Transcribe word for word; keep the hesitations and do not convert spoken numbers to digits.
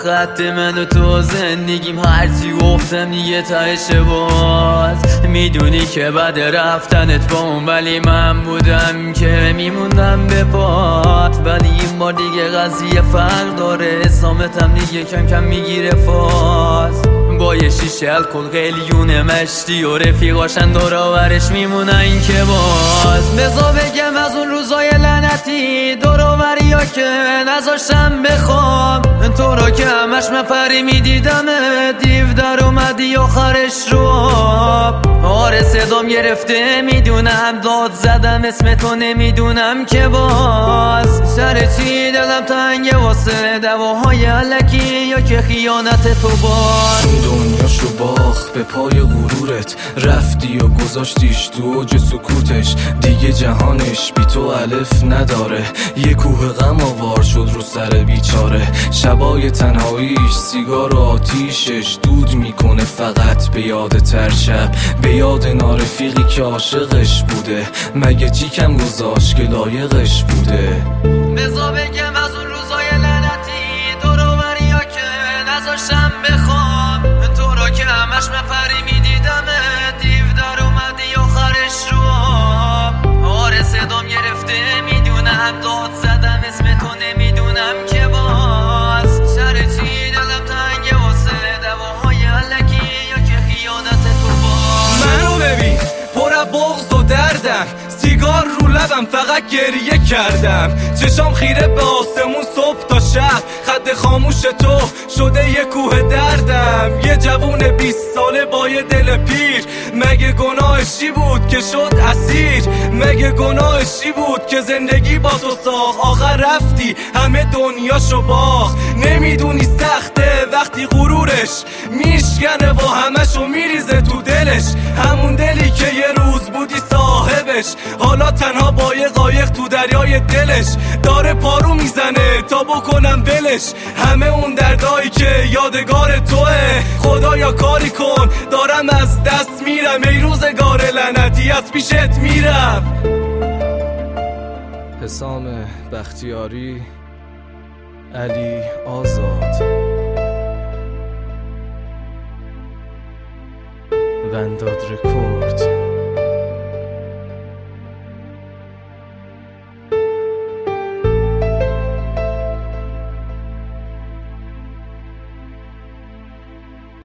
خط من و تو زندگیم هرچی گفتم دیگه تهشه باز میدونی که بعد رفتنت با اون ولی من بودم که میموندم به پات ولی این بار دیگه قضیه فرق داره اسامتم دیگه کم کم میگیره فاز با یه شیشه الکل قلیون مشتی و رفیقاشن دوراورش میمونن این که باز بزا بگم از اون روزای لعنتی دوراوری ها که نذاشتم بخوام تو را که همش مپری میدیدم دیو در اومدی آخرش رو آره صدام گرفته میدونم داد زدم اسم تو نمیدونم که باز سر چی دلم تنگه واسه دواهای علکی یا که خیانت تو باز دنیاشو باخت به پای غرورت رفتی و گذاشتیش تو اوج سکوتش دیگه جهانش بی تو الف نداره یه کوه غم آوار شد رو سر بیچاره شبای تنهاییش سیگار و آتیشش دود میکنه فقط به یاد تر شب به یاد نارفیقی که عاشقش بوده مگه چی کم گذاشت که لایقش بوده بزا بگم از اون روزای لعنتی دوراوری ها که نذاشتم بخوام تو را که همش مپری میدیدم دیو در اومدی آخرش رو آره صدام گرفته میدونم داد زدم اسم تو نمیدونم که باز سر چی دلم تنگه واسه دواهای علکی یا که خیانت تو باز منو ببین پر بغض و دردم سیگار رو لبم فقط گریه کردم چشام خیره به آسمون صبح تا شب خط خاموش تو شده یه کوه دردم یه جوون بیست ساله با یه دل پیر مگه گناهشی بود که شد اسیر مگه گناهشی بود که زندگی با تو ساخت آخر رفتی همه دنیاشو باخت نمیدونی سخته وقتی غرورش میشکنه و همشو میریزه تو دلش همون دلی که یه روز بودی صاحبش حالا تنها با یه قایق تو دریای دلش داره پارو میزنه تا بکنم ولش همه اون دردایی که یادگار توه خدایا کاری کن دارم از دست میرم ای روزگار لعنتی از پیشت میرم حسام بختیاری علی آزاد ونداد رکورد